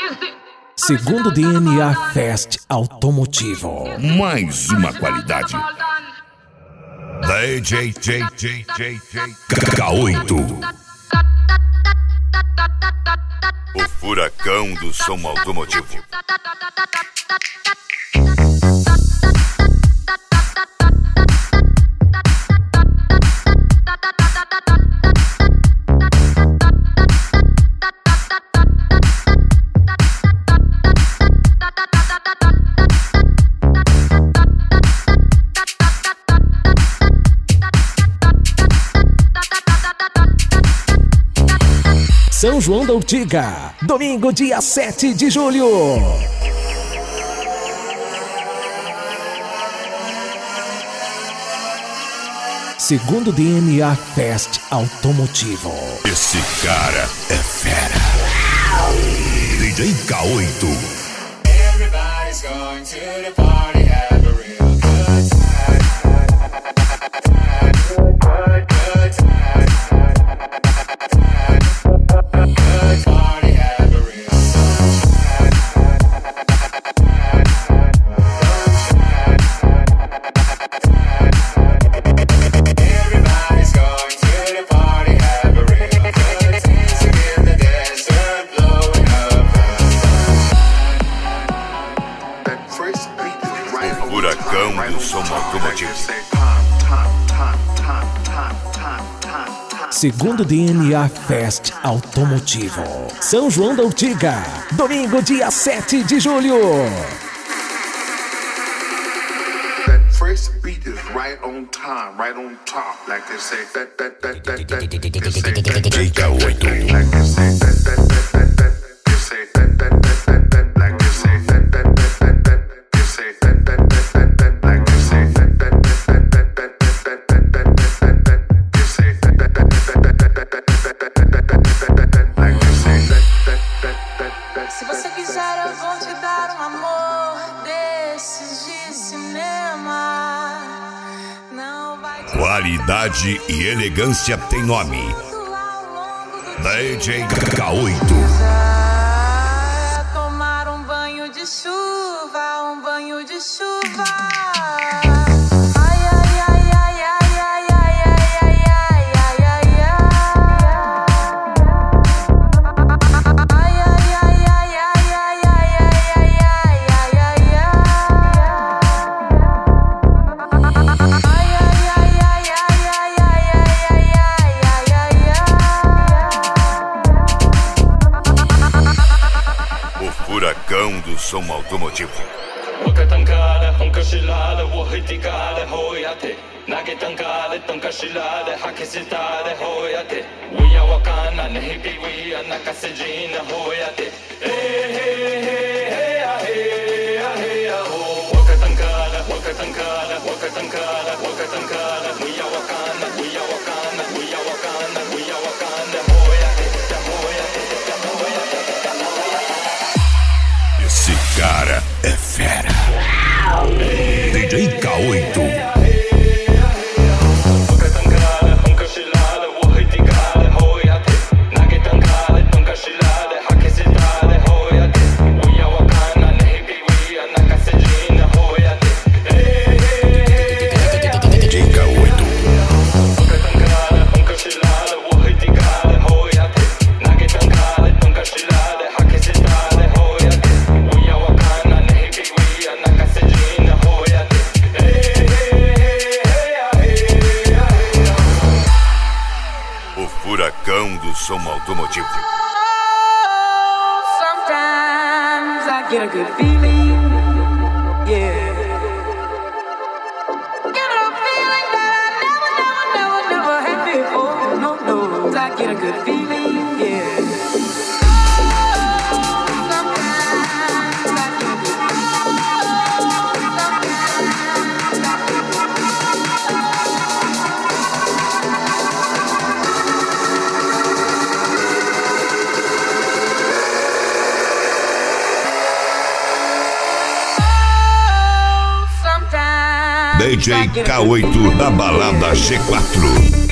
Segundo DNA Fest Automotivo. Mais uma qualidade. DJ K8. O furacão do som automotivo. São João da Urtiga, domingo, dia 7 de julho. Segundo DNA Fest Automotivo. Esse cara é fera. DJ K8. Everybody's going to the party, have a real good time. Good time. Good party, have a real Everybody's going to the party, have a real good dancing in the desert, blowing up. O furacão do som automotivo. Segundo DNA Fest Automotivo. São João da Urtiga, domingo, dia 7 de julho. That first beat is right on time, right on top, like they say. DJ K8. Like they say. They say like they say. They say like they say. Se você quiser, eu vou te dar amor desses de cinema. Não vai te Qualidade e elegância tem nome. DJ K8. tomar um banho de chuva, um banho de chuva. O furacão do som automotivo. Esse cara é fera. DJ K8. O furacão do som automotivo. Sometimes I get a good feeling, yeah. Get a feeling that I never had before. No, I get a good feeling, yeah. DJ K8 da balada G4.